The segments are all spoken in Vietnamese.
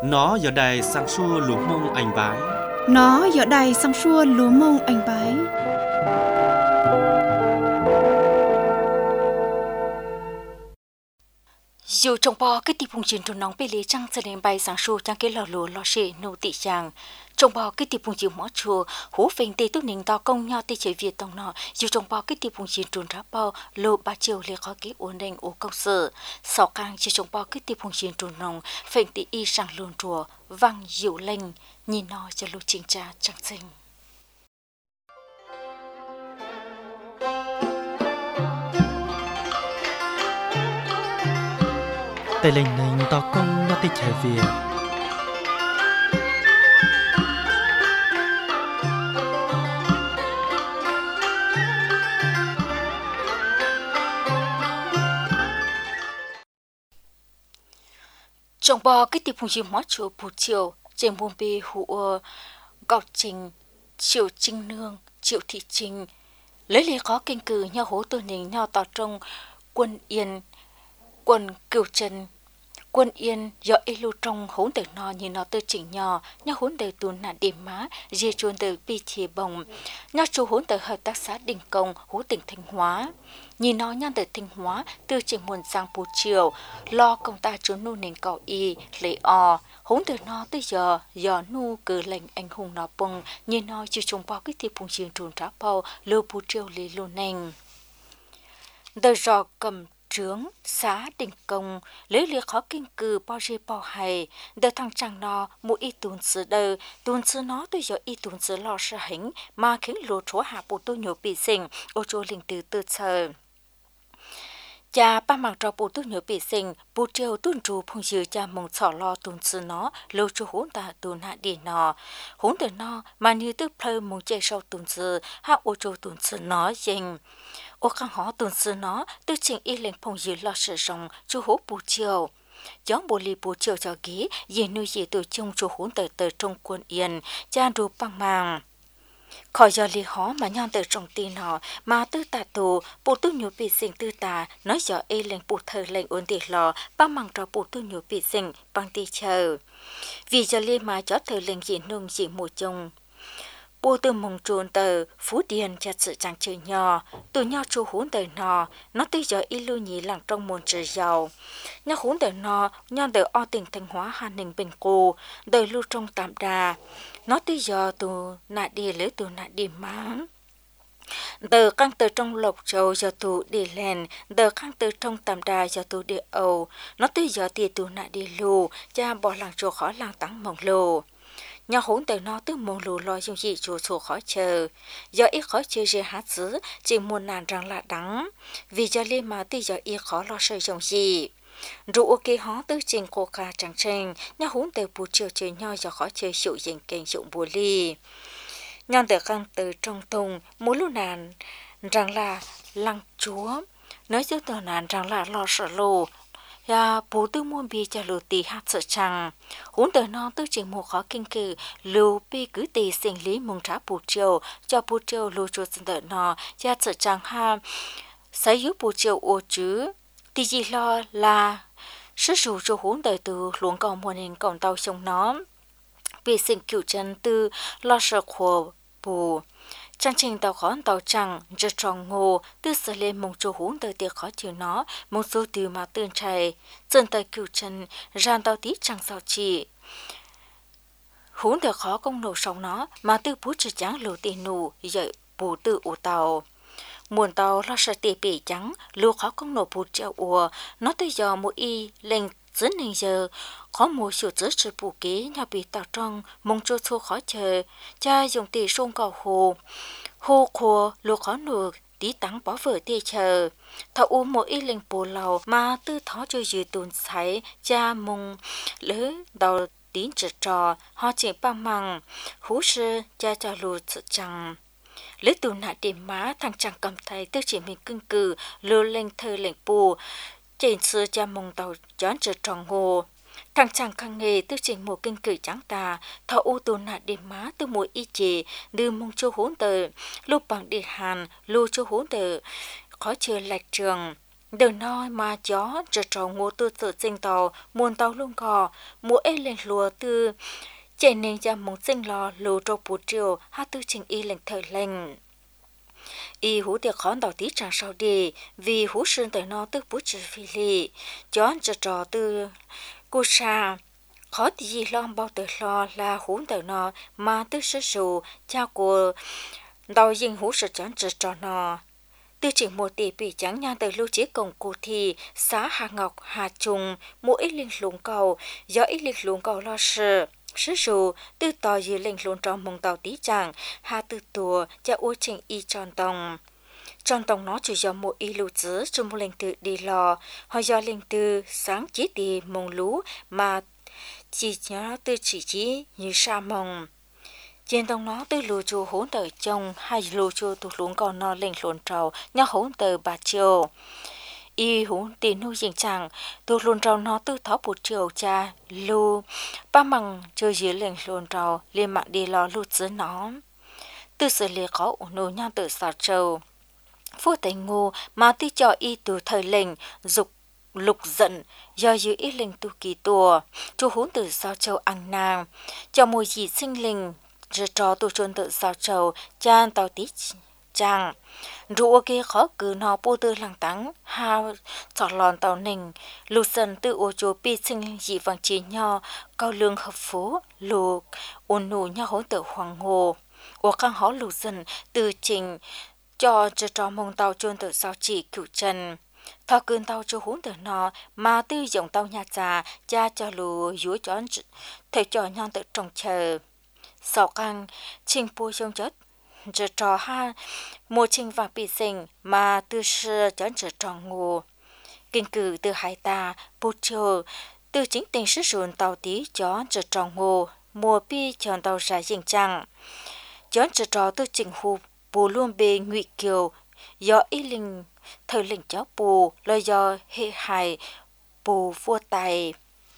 Nó giờ đài sang xua lúa mông anh bái. Nó giờ đài sang xua lúa mông anh bái. Dù trong bò cái tiệp hùng chiến trốn nóng bê lê trăng sẽ đến bay sáng sủa trong cái lò lúa lò xệ nô tị chàng trong bò cái tiệp hùng chiến mỏ chùa hú phình tê tốt nính to công nho tê chế việt tông nọ dù trong bò cái tiệp hùng chiến trốn ráp bao lô ba chiều lê khó cái ổn định ô công sở sáu càng chỉ trong bò cái tiệp hùng chiến trốn nóng phình tê y sang luồn chùa vang dịu lênh nhìn nó cho lô chính trà trăng xinh. Tây lệnh này tao công nó tê chế việt. Trong bò cái tiệp hùng chiến mỏ chùa bù chiều trên buôn bê hụ gọt trình triệu trinh nương triệu thị trình lấy lẽ khó kinh cử nhau hố tôi nính nhau tỏ trong quân yên quân cửu trần quân yên do elu trong hỗn tử nọ như nó tư chỉnh nhỏ nhau hỗn tử tuôn nạn điểm má dê chuồn từ pi chì bồng nhau chú hỗn tử hợp tác xã đình công hú tỉnh Thanh Hóa nhìn nó nhân từ Thanh Hóa từ trình nguồn sang bù chiều lo công ta chú nu nền cỏ y lấy o hỗn tử nó tới giờ nu cử lệnh anh hùng nó bông nhìn nó chỉ trông bao cái tiệp phùng chiên trùn trá bao lưu bù chiều lấy luôn nền đời rò cầm trướng xã đình công lấy liệt khó kinh cử bao dê bao hay đời thằng chàng nó mỗi y tuần sư nó tôi giờ y tuần sư lo sợ hĩnh mà khiến lúa chúa hạ bộ tôi nhổ bị sinh ô chúa linh từ từ chờ cha ba mang trò bộ tôi nhổ bị sinh bộ triều tuần trù phong dư cha mong sỏ lo tuần sư nó lâu chúa hỗn ta tuần hạ đi nó hỗn từ nó mà như tức plơ mong chạy sau tuần sư hạ ô chúa tuần sư nó dình ô khang họ tuần sư nó tư trình y lệnh phong dư lo sợ rong chú hố bù chiều giống bồ lì bù chiều cho ghế gì nuôi gì từ chung chú hỗn từ trong quân yên cha rù băng màng khỏi giờ lì họ mà nhon từ trong tin họ mà tư tà tù bộ tư nhủ bị sinh tư tà nói giờ y lệnh bù thờ lệnh ổn định lò băng màng cho bộ tư nhủ bị sinh băng ti chờ vì giờ lì mà cho thờ lệnh gì nung gì mùa chung bộ tư mong trốn tờ phú điền cho sự trang chơi nhỏ từ nhỏ chú hỗn đời nó tới giờ y lưu nhị làng trong môn trời giàu nhỏ hỗn đời nhỏ đời o tỉnh Thanh Hóa Hà Ninh Bình Cô đời lưu trong Tạm Đà nó tới giờ từ nạ đi lấy từ nạ đi máng đời căng từ trong Lộc Châu giờ từ đi lên đời căng từ trong Tạm Đà giờ từ đi Âu nó tới giờ thì từ nạ đi lù cha bỏ làng chỗ khỏi làng tắng mỏng lù nhà hỗn từ nó từ mong lù lo dùng gì chủ số khó chờ giờ ít khó chơi gì hát xứ chỉ muốn nàn rằng là đắng vì giờ lên mà từ giờ ít khó lo sử dụng gì rượu ok họ từ trình cô ca chẳng trình nhà hỗn từ bù chiều chơi nhau giờ khó chơi sử dụng kênh dụng bù ly nhân từ căng từ trong tùng mỗi lúc nàn rằng là lăng chúa nói cho tờ nàn rằng là lo sợ lù ya bố tư môn bì cho lù tì hát sợ chăng hỗn từ nó tư trình một khó kinh cử lù bì cứ tì sinh lý mong trả bù chiều cho bù chiều lù chuột sinh tờ nó ya sợ chăng ha xây giúp bù chiều ô chứ thì gì lo là sử dụng cho hỗn từ từ luồng cầu mùa hình cổng tàu sông nó vì sinh cửu chân tư lo sợ khổ bù chương trình tàu khó tàu chẳng rất tròn ngô từ sở lên mong chỗ hỗn từ tiệc khó chịu nó mong số từ mà tương chạy dân tay cửu chân ran tàu tí chẳng sao chỉ hỗn từ khó công nổ sống nó mà từ bút chỉ trắng lù tiền nụ dậy bù từ ủ tàu muôn tàu lo sợ tì bỉ trắng lù khó công nổ bút treo ùa nó tới giờ mỗi y lên dưới này giờ có một số dưới sự bù kế nhà bị tạo trong mong cho số khó chờ cha dùng tỷ sông cầu hồ khô lúa khó nụ tí tắng bỏ vở tê chờ thọ u một ít linh bù lầu mà tư thó cho dư tuần sấy cha mong lỡ đầu tín trật trò họ chỉ bằng măng hú sư cha cho lù sự chẳng lỡ tù nạ điểm má thằng chẳng cầm tay tư chỉ mình cưng cử lừa lên thơ lệnh bù trên xưa cha mong tàu chán trật tròn hồ thằng chàng khang nghề tư trình một kinh cử trắng tà thọ u tù nạ điểm má từ mỗi y chì đưa mong cho hỗn tờ lúc bằng đi hàn lưu cho hỗn tờ khó chưa lạch trường đời nói mà chó trở trò ngô tư tự sinh tàu muôn tàu luôn cò múa ê lên lùa từ chạy nên cha mong sinh lò lù trâu bù triều hát tư trình y lệnh thời lệnh y hú tiệc khón tàu tí chẳng sau đi vì hú sơn tới nó tư bút trừ phi lì chó trở trò từ cô sa khó thì gì lo bao tử lo là hú tới nó mà tư sử dụng cha của đào dinh hú sự chán trở trò nó từ chỉ một tỷ bị trắng nhan từ lưu trí cổng cụ thì xã Hà Ngọc Hà Trung mỗi ít linh lùng cầu do ít linh lùng cầu lo sự sử dụng từ tàu dưới linh lùng trong mông tàu tí chẳng hà từ tùa cho ô trình y tròn tông nó chỉ do một y lưu giữ trong một linh tự đi lò hoặc do linh tự sáng chỉ đi mông lú mà chỉ nhớ từ chỉ như sa mông trên tông nó từ lù chùa hỗn đời chồng hay lù chùa tụt luống còn nó lên luồn trầu nhau hỗn đời bà chiều y hỗn tiền nuôi dình chẳng tụt luồn trầu nó từ thó bột chiều cha lù ba mằng chơi dưới lên luồn trầu lên mạng đi lo lụt dưới nó từ xử lý khó ổn nô nhau từ xào trầu phu tay ngô mà tí cho y từ thời lệnh dục lục giận do dưới ít linh tu kỳ tùa chú hỗn từ sao châu ăn nàng cho mùi gì sinh linh rồi trò tu chuân tự sao châu chan tàu tí chàng rùa kia khó cứ nó bô tư lăng tắng ha chọt lòn tàu nình lù sần tự ô chô pi sinh dị vàng chỉ nho cao lương hợp phố lù ôn nụ nhau hỗn tự hoàng hồ ô khang hó lù sần từ trình cho trò mông tàu chuân tự sao chỉ cửu trần thọ cơn tàu cho hỗn tự nó mà tư dòng tàu nhà trà cha cho lù dúa chón thầy trò nhon tự trồng chờ sọ căng trình bùi trong chất giờ trò ha mùa trình vàng bị sinh mà tư sư chón giờ trò ngô kinh cử từ hai ta bút chờ từ chính tình sử dụng tàu tí chón giờ trò ngô mùa pi chọn tàu ra dình trăng chón giờ trò từ trình hụp bù luôn bề ngụy kiều do ý linh thời lệnh cháu bù là do hệ hài bù vua tài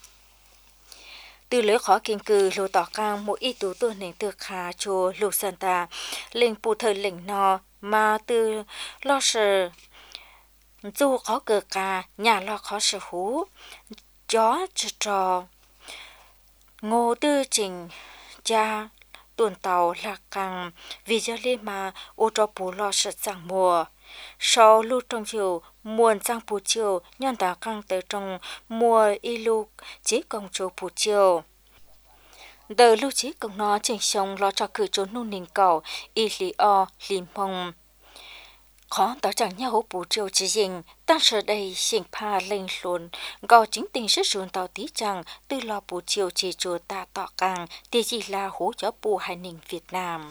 từ lưỡi khó kinh cử lô tỏ cang mỗi ý tố tôi nền từ khá chùa lục santa lệnh bù thời lệnh nọ mà từ lo sợ dù khó cờ ca nhà lo khó sở hú chó trò ngô tư trình cha tuần tàu lạc căng vì cho lên mà ô cho bù lo sợ sang mùa sau lưu trong chiều muôn sang bù chiều nhân tả căng tới trong mùa y lưu chỉ công chỗ bù chiều đời lưu chí công nó trình sông lo cho cử trốn nung nình cầu y lý o lý mông khó tỏ chẳng nhau hố bù chiều chỉ dình tăng sở đây xỉnh pha lên luôn gò chính tình sức ruồn tàu tí chẳng từ lo bù chiều chỉ chùa ta tỏ càng thì chỉ là hố cho bù hải ninh Việt Nam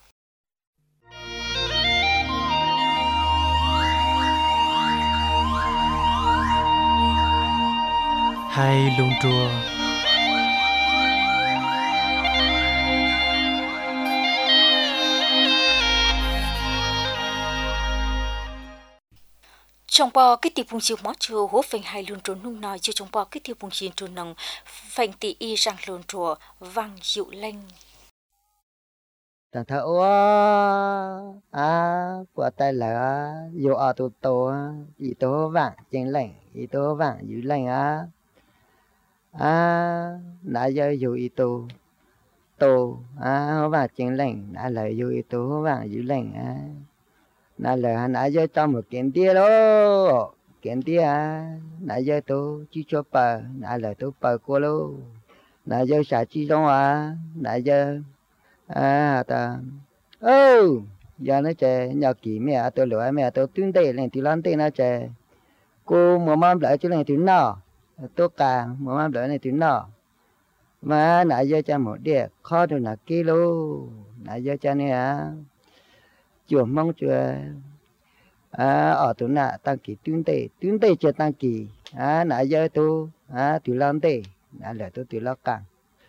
hay lùng chùa trong bao cái tiệp vùng chiều mót chiều hố phèn hai luôn trốn nung nói cho trong bao cái tiệp vùng chiều trốn nồng phèn tỉ y rằng luôn chùa vang dịu lanh thằng thợ của tay là dù ở tụ tổ ý tố vàng trên lạnh ý tố vàng dưới lạnh đã giờ dù ý tổ vàng trên lạnh đã lời dù ý tố vàng dưới lạnh đã lời đã giờ cho một kiện tia đó kiện tia đã giờ tôi chỉ cho bờ đã lời tôi bờ qua luôn đã giờ xả chi trong đã giờ ta giờ nó chơi nhà kỳ mẹ tôi lừa mẹ tôi tuyên tệ lên thì lan tệ nó chơi cô mua mắm lại cho lên thì nào tôi cả mua mắm lại này thì nào mà nãy giờ cha một đĩa khó được là kilo nãy giờ cha này chùa mong chùa ở tụi nãy tăng kỳ tuyên tệ chưa tăng kỳ nãy giờ tôi thì lan tệ nãy là tôi thì lo càng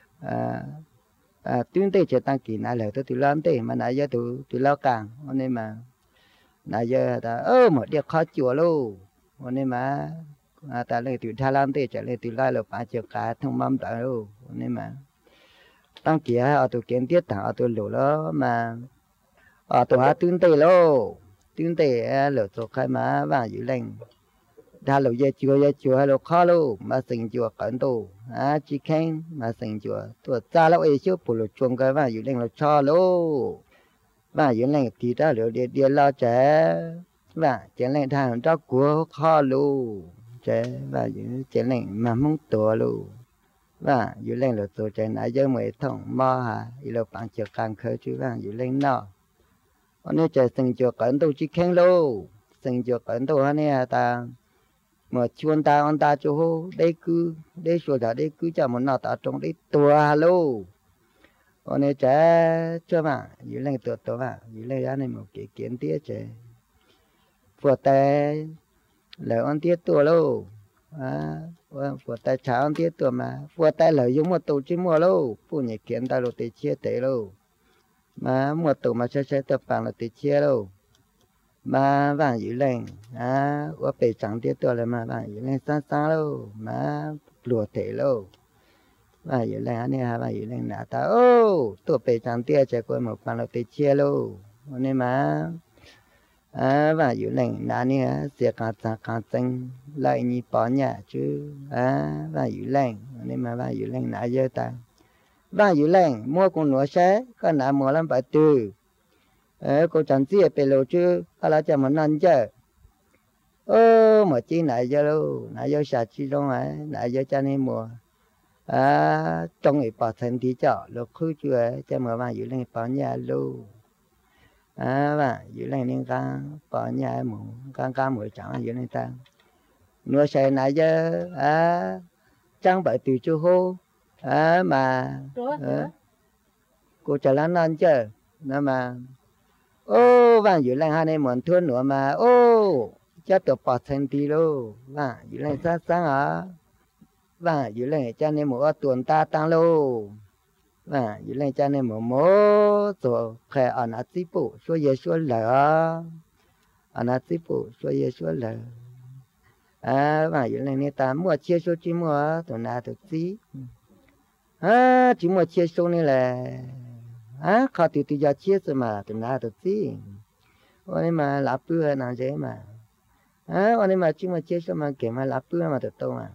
tuyên tệ cho tăng kỳ nãy là tôi làm tệ mà nãy giờ tôi lo càng nên mà nãy giờ ta một điều khó chịu luôn nên mà ta lấy tôi thay làm tệ trở lại tôi lại là ba triệu cả thông mắm tới luôn nên mà tăng kỳ ở tôi kiếm tiết thằng ở tôi lỗ đó mà ở tôi tuyên tệ luôn tuyên tệ lỗ tôi khai má vàng dữ lành đa lục giờ chùa lục khó luôn mà sinh chùa cẩn tu chỉ khen mà sinh chùa tuổi cha lâu ấy chứ bù lục chuông cái vàอยู่lên lục cho luôn vàอยู่lên thì ta lục địa lo trẻ và chuyện lên thằng cho của khó luôn trẻ vàอยู่chuyện lên mà muốn tuổi luôn vàอยู่lên lục tuổi trẻ nãy giờ mới thông mò hả lục bằng chiều càng khơi chứ vàอยู่lên nọ anh ấy trẻ sinh chùa cẩn tu chỉ khen luôn sinh chùa cẩn tu anh ấy ta mà chuan ta anh ta cho hô đây cứ đây số đã đây cứ cho một nào ta trong đây tua luôn anh ấy trẻ cho mà dưới lên tua mà dưới lên anh ấy một cái kiến tiết trẻ phù tay lời anh tiết tua luôn phù tay cháo anh tiết tua mà phù tay lời dùng một tổ chỉ mua luôn phù nhị kiến ta luôn để chia tế luôn mà một tổ mà sẽ tập bằng là để chia luôn mà vàng dưới lên ở bề trắng tiết tuổi là mà vàng dưới lên sáng luôn mà lùa thể luôn vàng dưới lên anh ấy vàng dưới lên nã ta tuổi bề trắng tiết chạy qua một bàn là tiết chia luôn nên mà vàng dưới lên nã này sẽ càng xanh lại như bỏ nhà chứ vàng dưới lên nên mà vàng dưới lên nã giờ ta vàng dưới lên mua con nửa xe có nã mua lắm phải từ cô chẳng chia bề lộ chứ hay là chẳng muốn ăn chứ mà chi nãy giờ luôn nãy giờ xả chi trong ấy nãy giờ cho nên mùa trong cái bảo thành thì chợ lúc khứ chưa cho mà vào dưới lên bảo nhà luôn và dưới lên nên can bảo nhà mù can mùa chẳng dưới lên ta nuôi xe nãy giờ chẳng bởi từ chú hô mà cô chẳng làm ăn chứ nó mà vàng dưới lên hai này muốn thua nữa mà chắc được bảo thành tí luôn vàng dưới lên sáng vàng dưới lên cho nên một tuần ta tăng luôn vàng dưới lên cho nên một rồi khẽ ở nát xí phụ số giờ số lỡ ở nát xí phụ số giờ số lỡ vàng dưới lên này ta mua chia số chỉ mua tuần nào được xí chỉ mua chia số này là khó từ từ giờ chia rồi mà tuần nào được xí anh mà lắp bữa nào dễ mà anh mà chỉ mà chia số mà kể mà lắp bữa mà được đâu mà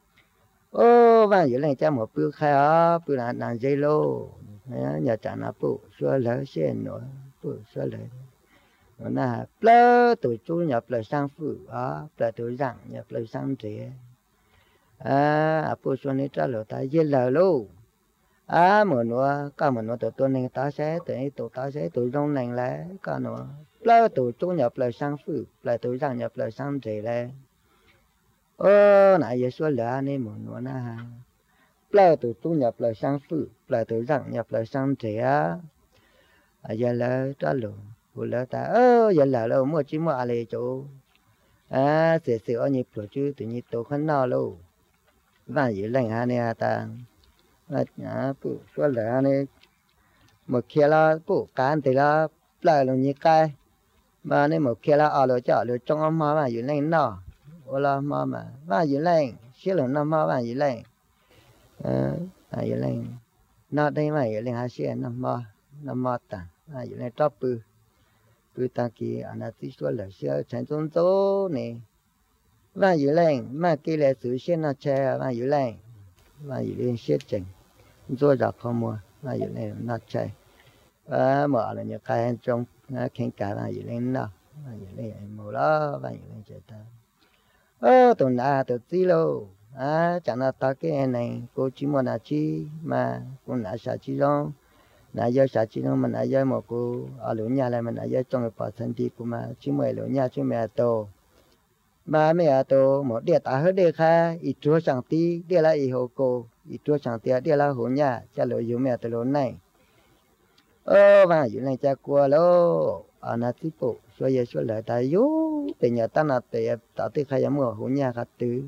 vàng dưới lên cho một bữa khai bữa nào dễ lô nhà trả nó bữa xưa lỡ xe nữa bữa xưa lỡ nó là plơ tuổi chú nhập lời sang phụ plơ tuổi rằng nhập lời sang trẻ bữa xưa này trả lời ta dễ lỡ luôn mà nó có mà nó tụi này ta sẽ tụi ta sẽ tụi trong này là có nó lỡ tụi chú nhập lời sang phụ lại tụi rằng nhập lời sang trẻ là nãy giờ số lỡ này mà nó na lỡ tụi chú nhập lời sang phụ lại tụi rằng nhập lời sang trẻ giờ lỡ trả lời vừa lỡ ta giờ lỡ mua chỉ muaอะไรchỗ sẽ ở nhịp rồi chứ tự nhiên tụi khăn nào luôn và giờ lành này ta phụ số lỡ này một kia là phụ cán thì là lại là như cái mà này một kia là ở rồi chợ rồi trong âm mà giờ lành nọ là mà và giờ lành xí là nó mà và giờ lành giờ lành nó đây mà giờ lành hai xí nó mà ta giờ lành top bự ta kia anh tí số lỡ xí thành trung tố này và giờ lành mà kia là sự xí nó che và giờ lành và giờ lành xí chừng rồi ra không mua và giờ lành nó che mở là những cái trong khen cả và giờ lành nó và giờ lành mua đó và giờ lành chơi ta tụi nào tụi tí lô chẳng là ta cái này cô chỉ muốn là chi mà cô nãy sao chi đâu nãy giờ sao chi đâu mà nãy giờ một cô ở lũ nhà này mà nãy giờ trong cái bảo thân thì cô mà chỉ mới lũ nhà chỉ mẹ tổ mà mẹ tổ một đĩa ta hết đĩa kha ít chúa chẳng tí đĩa là ít hồ cô ít chúa chẳng tí đĩa là hồ nhà cha lũ yêu mẹ từ lũ này và yêu này cha qua lô anh tí bộ số giờ số lại ta yếu từ nhà ta là từ ta từ khai mua hồ nhà khát từ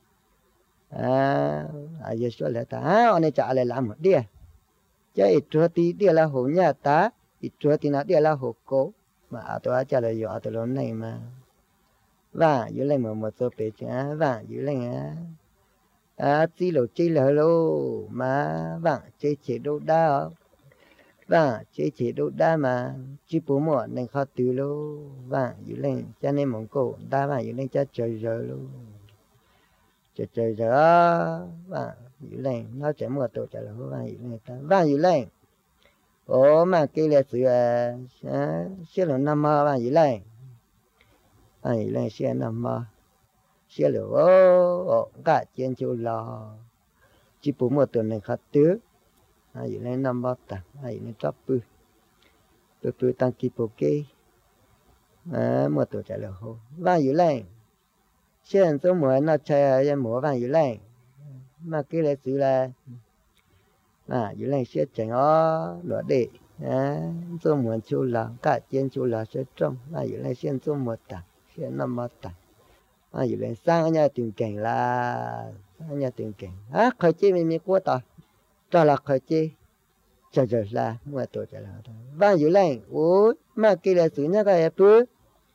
giờ số lại ta anh ấy trả lại làm một đĩa chứ ít chúa tí đĩa là hồ nhà ta ít chúa tí là đĩa là hồ cô mà tôi trả lời dọa từ lũ này mà và dưới lên một số bể chả và dưới lên chỉ lỗ chỉ lỡ lô mà và chỉ đâu đa và chỉ đâu đa mà chỉ bố mẹ nên khó từ lô và dưới lên cho nên mong cô đa và dưới lên cho trời rồi lô chơi giờ và dữ lên nó chỉ một tổ trả lời và dữ lên ta và dữ lên ồ mà kia là sự xí là năm mơ và dữ lên xí năm mơ xí là ô cả trên chỗ lò chỉ bố một tuần này khát tứ dữ lên năm mơ ta dữ lên chóp bự tăng kỳ bộ kê một tổ trả lời hồ và dữ lên现在我那车也模范有嘞，mà cái là sự là有嘞sẽ整落地做么就了，cả trên就了sẽ trông有嘞先做么打，先那么打有嘞sang nhà tiền cảnh là sang nhà tiền cảnh khởi chi mình qua ta cho là khởi chi chờ là mua tổ chờ là và有嘞mà cái là sự nhà cái bữa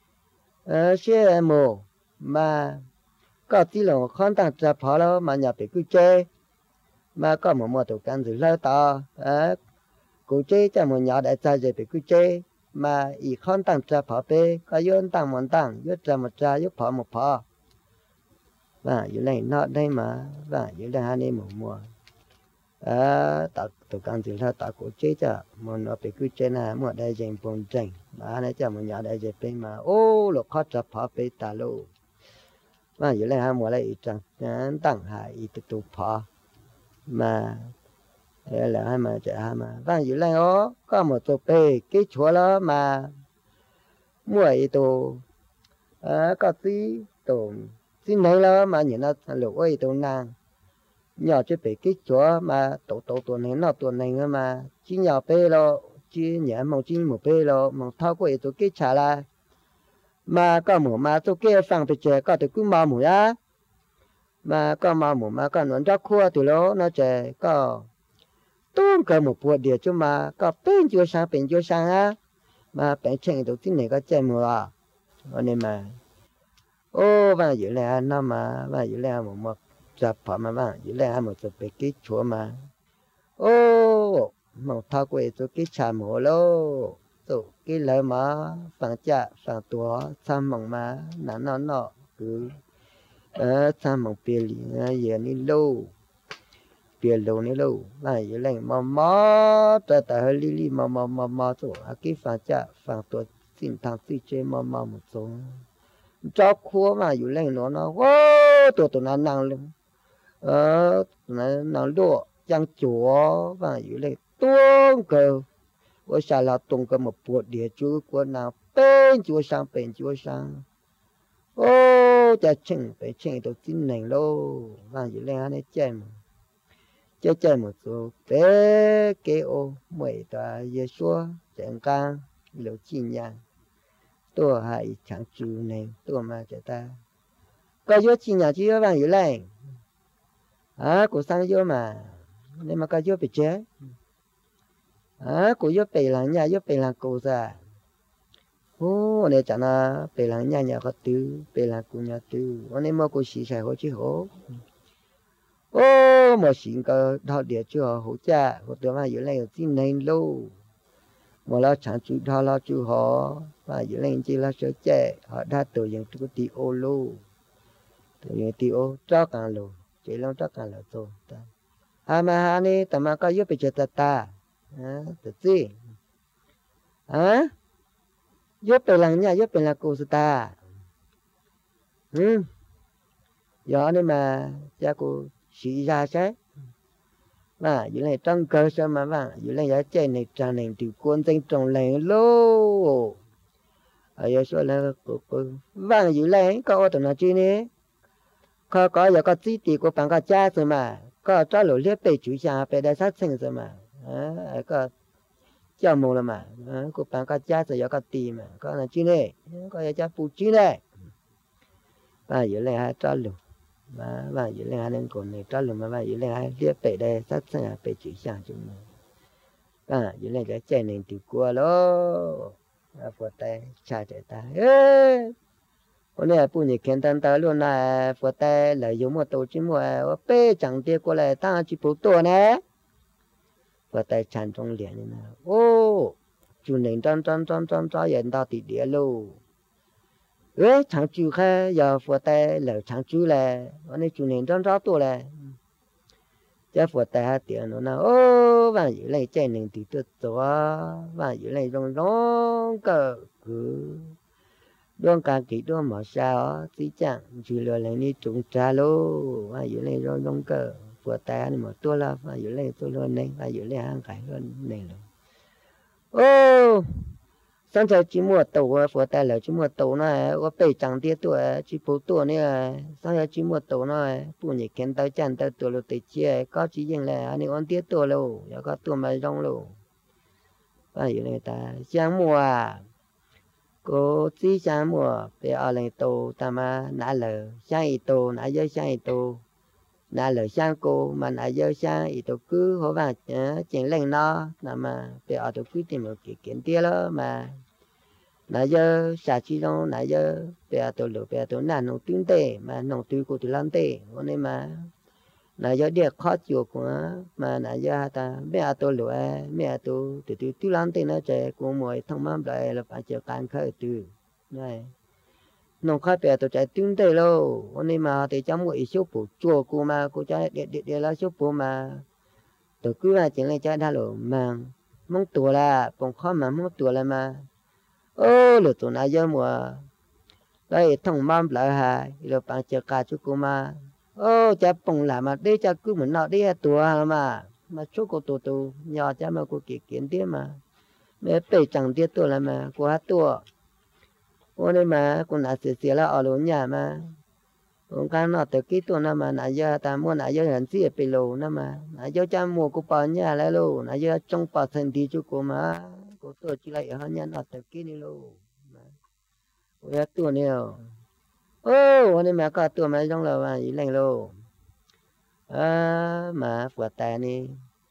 sẽ mồ mà có tí là con tăng trả phá lo mà nhà bị cứ chơi mà có một tổ can dự lâu to cụ chơi cho một nhà đại gia rồi bị cứ chơi mà ý con tăng trả phá bê có yếu tăng một tăng yếu trả một trả yếu phá một phá và yếu này nó đây mà và yếu là hai này một mùa tạo tổ can dự lâu tạo cụ chơi cho một nó bị cứ chơi là một đại dành bồn dành mà này cho một nhà đại gia bê mà ô lộc khó trả phá bê ta lô mà giờ này mùa này chẳng tặng hại tụ phò mà là hai mà chạy mà và giờ này có một tổ bê cái chỗ đó mà mùa tụ có tí tụ xin này đó mà nhìn nó lục ấy tụ nàng nhỏ chứ bê cái chỗ mà tụ này nó tụ này mà chỉ nhỏ bê lo chỉ nhẹ mong chỉ một bê lo mong thao của tụ cái trả là mà có mù mà tôi kia phẳng bị trẻ có thể cứ mò mù á mà có mò mù mà có nón rác khua từ đó nó trẻ có tôn cơ một bộ địa chứ mà có bên chưa sang á mà bên trên đầu tiên này có trẻ mù à nên mà ô và dưới này nó mà và dưới này một chập phở mà và dưới này một chập cái chúa mà ô một thao quê tôi cái trà mù lô tổ cái lời mà phẳng chạ phẳng tua tham mong mà nó cứ tham mong bia lì giờ ní lâu bia lâu ní lâu này giờ lên mà ta hơi li mà tổ cái phẳng chạ phẳng tua xin thằng xin chơi mà một số cho khua mà giờ lên nó tổ nó năng lên nó đua chẳng chúa và giờ lên tuông cờ我下了东个么不的就过那边就上哦在清北清都真能咯那有两呢ใจ么做别给我每的也说健康有经验多还强助呢多嘛这ta có有经验就有办有来của sang有嘛你嘛个有别chết cô giúp bề làng nhà giúp bề làng cô ra này chẳng là bề làng nhà có tư bề làng cô nhà tư này mà cô xí xài hỗ chứ hỗ mà xí cái thọ địa chưa hỗ trợ hỗ trợ mà dưới này xin nên lâu mà lo chẳng chú thọ lo chú họ và dưới này chỉ là sửa trẻ họ đã tự nhận cái tí ô lô tự nhận tí ô cho càng lô chỉ lo cho càng lô thôi mà này tao mà có giúp bề chết ta tự gì giúp bề làng nhà giúp bề làng cô ta giờ này mà cha cô xí ra chứ mà dưới này trong cơ sở mà dưới này giá chơi này tràn này từ quân danh trồng làng lô ở giờ số là cô dưới này có tụi nó chi nè có giờ có tí tí của bạn có cha rồi mà có cho lũ liếc bề chủ nhà bề đại sát sinh rồi mà có cho mù là mà của bạn có cha rồi có tì mà có là chi nè có cha phụ chi nè và dưới này hai cho lũ và dưới này hai nên còn này cho lũ mà và dưới này hai liếc bề đại sát sinh là bề chủ nhà chúng và dưới này cái chơi này từ qua đó phụ tay cha chạy ta hôm nay phụ nữ khen tan ta luôn là phụ tay lợi dụng một tổ chức một bê chẳng tiếc qua lại ta chỉ phụ tổ nè và tay chăn trong liền này nè chú nên tròn hiện到地địa luôn chẳng chú khai giờ phụ tay lỡ chẳng chú là anh ấy chú nên trong rõ tuổi là cha phụ tay hai tiền nó ô và giữ lại chạy nên thì tôi và giữ lại rong rong cờ cứ đón cả kỹ đón mà sao tí chẳng chú lừa lại đi trúng trà lô và giữ lại rong rong cờ phụ tay anh mà tôi là và giữ lại tôi luôn này và giữ lại hàng cái luôn này rồi ô sáng giờ chỉ mua tàu phụ tay là chỉ mua tàu này có bảy chẳng tiết tuổi chỉ bốn tuổi này sáng giờ chỉ mua tàu này phụ nhị kén tới chăn tới tuổi rồi tới chia có chỉ riêng là anh ấy tiết tuổi luôn giờ có tuổi mà rong luôn và giờ này ta sáng mùa cô chỉ sáng mùa bây giờ lên tàu ta mà nãy lờ sáng ít tàu nãy giờ sáng ít tàu nãy lờ sáng cô mà nãy giờ sáng ít tàu cứ họ vào chuyện lên nó mà bây giờ tàu cứ tìm một cái kiến tiết đó mà nãy giờ xã chỉ đâu nãy giờ bây giờ tôi là nông tuyến tệ mà nông tuyến của tôi làm tệ cho nên mà nãy giờ địa khó chịu quá mà nãy giờ ta bây giờ tôi lựa bây giờ tôi làm tệ nó chạy của mọi thông báo lại là phải chịu cản khởi từ này nông khai bây giờ tôi chạy tuyến tệ luôn cho nên mà thì trong một số phụ chùa của mà của chạy để là số phụ mà tôi cứ là chuyện này chạy đã rồi mà mong tuổi là còn khó mà mong tuổi là mà ô lửa tụi nãy giờ mùa đây thông mam lại hà rồi bạn chờ cả chú cô mà ô cha bông lại mà đi cha cứ muốn nọ đi tua mà chú cô tụ nhỏ cha mà cô kiến tiếc mà mẹ bể chẳng tiếc tua là mà cô hát tua ô nên mà cô nãy xỉa là ở luôn nhà mà ông cái nọ từ kí tua nè mà nãy giờ ta mua nãy giờ hẳn xỉa bể lù nè mà nãy giờ cha mua cô bỏ nhà lại luôn nãy giờ trong bỏ thành đi chú cô mà cô tôi chỉ lại ở nhà nọ từ kí đi luôn ôi tua nhiều ô anh mà có tua mà trong lầu mà gì lành luôn mà phụ tay này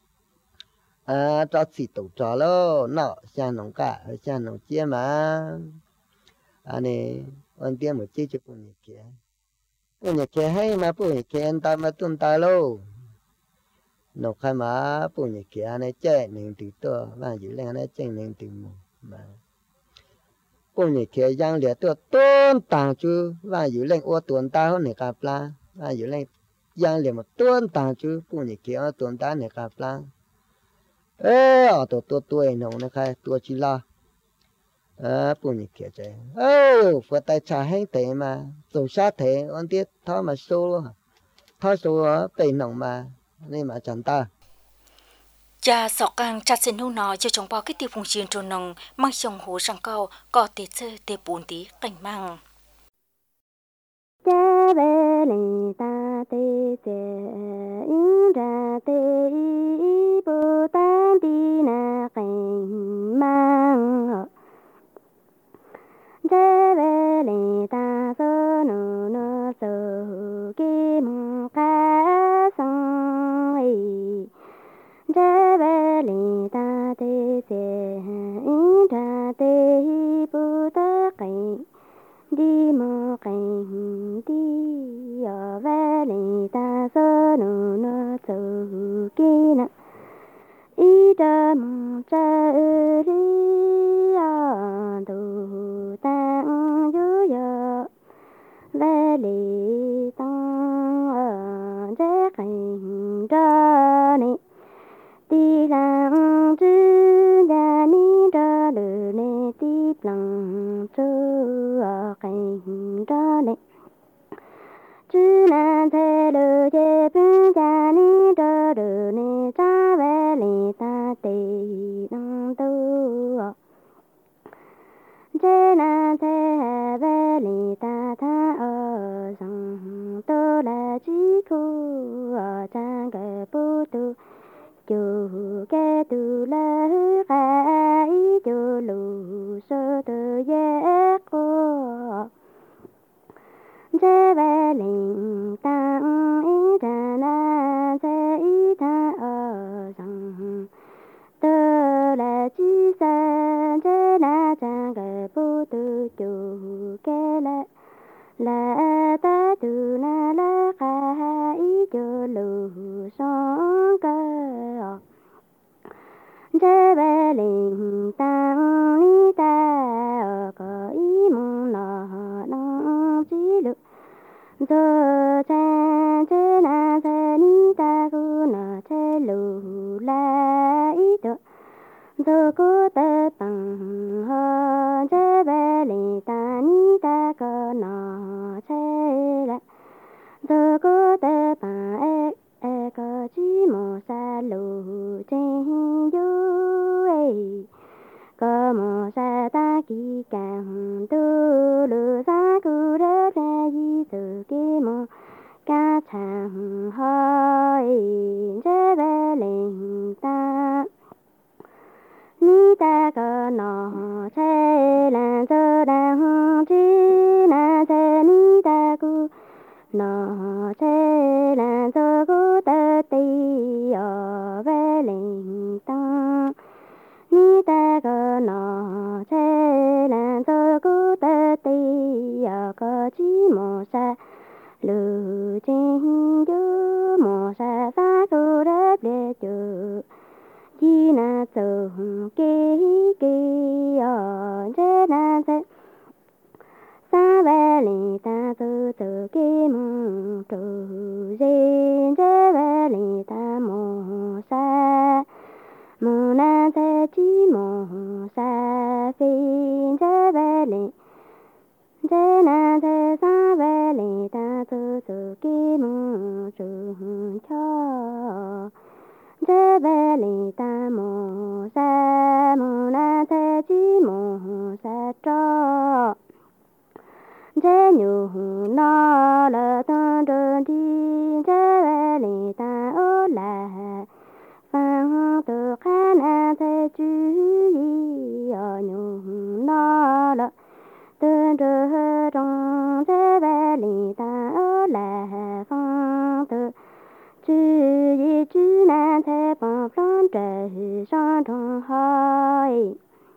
cho xịt tủ trò lo nọ sang nông cả sang nông chia mà anh này anh tiêm một chiếc cho phụ nhật kia hay mà phụ nhật kia anh ta mà tuân ta luôn nông khai mà phụ nhật kia anh ấy chơi nên từ to và giữ lên anh ấy chơi nên từ mù mà phụ nhật kia giang liệt tôi tuân tàng chú và giữ lên ô tuân ta hơn này cả pla và giữ lên giang liệt một tuân tàng chú phụ nhật kia tuân ta này cả pla ở tôi nông này khai tôi chỉ lo phụ nhật kia chơi phụ tay trả hết thế mà rồi sát thế anh tiết tháo mà xô luôn tháo xô bể nông mà nên mà chẳng ta cha sọ càng chặt xin nô nọ cho chồng bao cái tiêu phùng chiến trồn nồng mang chồng hồ sang cao có tê chơi tê bùn tí cảnh mang cha bé lì ta tê tê in ra tê y bồ tan đi na cảnh mang cha bé lì ta sơ nô nô sơ kim ca sang ấy cha bé lì ta tê tê in ra tê y bồ ta cảnh đi mò cảnh đi ở về lì ta sơ nô nô sơ kia nè ý đa mong cha đi ở đồ tăng dữ dở về lì tăng ở thế cảnh ra nè đi làm chữ nhà ni ra lửa nè tiếp lòng chữ ở cảnh ra nè chữ nan thế lửa chế bên nhà ni ra lửa nè cha về lì ta tì năng tu chế nan thế về lì ta tha ở rằng tôi là chỉ khu ở trang cái bút tu chú cái tu là cái chú lù sơ từ dễ cô chế về linh tăng ý ra na chế ý tha ở rằng tôi là chỉ san chế na trang cái bút tu chú cái là ta tu na la cái chú lù song cơ chế về linh tăng ý ta có ý mong nọ giờ cha chế na chế ni ta cứ na chế lù la ít đó giờ cứ tê bằng hơn chế về lì ta ni ta cứ na chế la giờ cứ tê bằng e có chỉ một sa lù trên du ấy có một sa ta kỳ càng tu lù sa cứ rớt ra gì từ kia một ca chẳng hỏi chế về linh ta ni ta có nó chế là giờ đang chỉ là chế ni ta cứ nó chế là giờ cứ tơ tì ở về linh ta ni ta có nó chế là giờ cứ tơ tì ở có chỉ một sa lù trên gió mùa sa sa cứ đất để chờ chi na từ kê kê ở trên na sẽ sa về lì ta từ từ kê mù từ dê chế về lì ta mùa sa mùa na sẽ chỉ mùa sa phi chế về lì chế na chế sa về lì ta từ từ kê mù từ cho chế về lì ta mùa sa mùa na chế chỉ mùa sa cho chế nhu nó là ta đơn đi chế về lì ta ô là phang từ khá na chế chú ý ở nhu nó là đơn đơn trong chế về lì ta ô là phang từ chú ý chú na chế bằng phong trời sang trong hỏi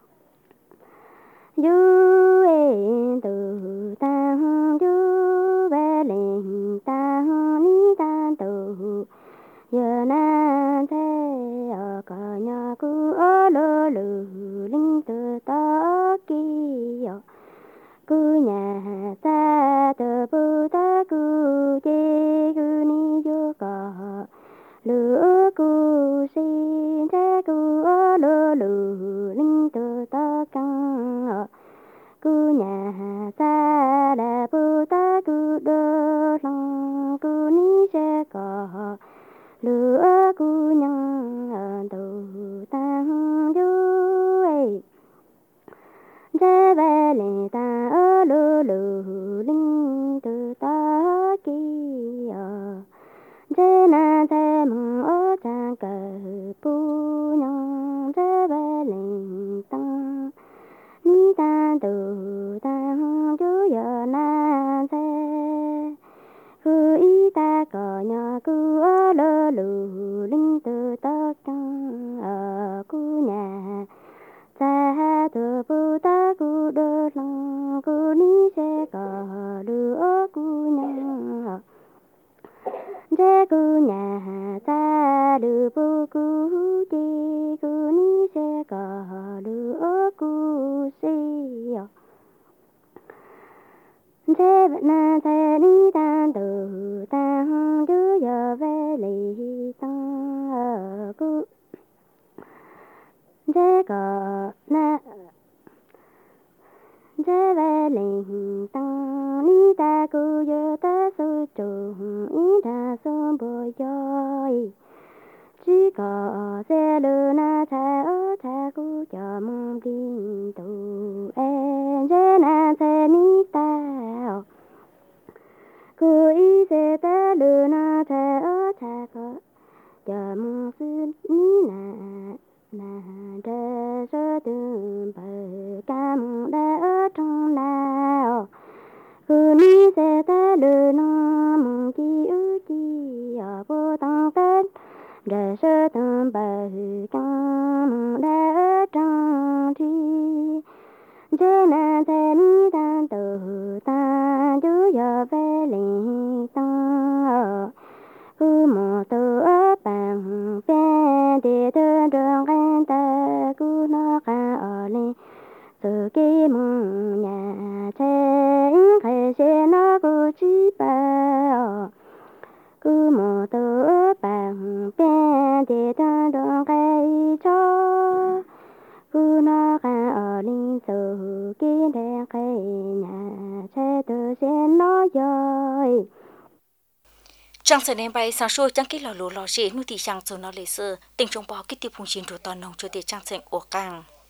du em từ ta du về linh ta ni ta từ giờ na thế ở cả nhà cứ ở lơ lử linh từ ta kia cứ nhà ta từ bu ta cứ chê cứ ni vô cả lửa cứ xin thế cứ ở lơ lử linh từ ta căng cứ nhà ta đã bu ta cứ đơ lòng cứ ni sẽ có lửa cứ nhang từ ta du ấy chế về lì ta ở lơ lử linh từ ta kia chế na chế mong ở trang cờ bu nhang chế về lì ta ni ta từ ta chú giờ na chế cứ ý ta có nhà cứ ở lơ lử linh từ ta căng ở cu nhà ta từ bu ta cứ đơ lòng cứ ni sẽ có lửa cu nhà chế cứ nhà ta đưa bu cứ đi cứ ni sẽ có lửa cu xì chế na chế ni ta từ ta chú giờ về lì ta cứ chế có na chế về lì ta ni ta cứ giờ ta su chủ ý ta xuống bồi dối chỉ có xe lừa na cha ở cha cứ cho mong đi tù em chế na chế ni ta cứ ý xe ta lừa na cha ở cha có cho mong sư ni na na để sơ tương bờ cam đã ở trong nào cứ ni xe ta lừa nó mong chi ư chi ở vô tăng tết để sơ tương bờ cam đã ở trong chi chế na chế ni ta từ ta chú giờ về lì ta cứ một từ ở bằng bên để đơn đường anh ta cứ nó cả ở lên từ cái mong nhà chế khai xe nó cứ chi bao cứ một tớ bằng bên để đơn đơn cái cho cứ nó cả ở linh sự kiến đen cái nhà che tớ sen nó rồi trong thời gian bay sáng sủa chẳng kí lò lúa lò xí nuôi thị trang rồi nó lấy sơ tình trong bò kí tiêu phun chín rồi toàn nông cho để trang thành ổ càng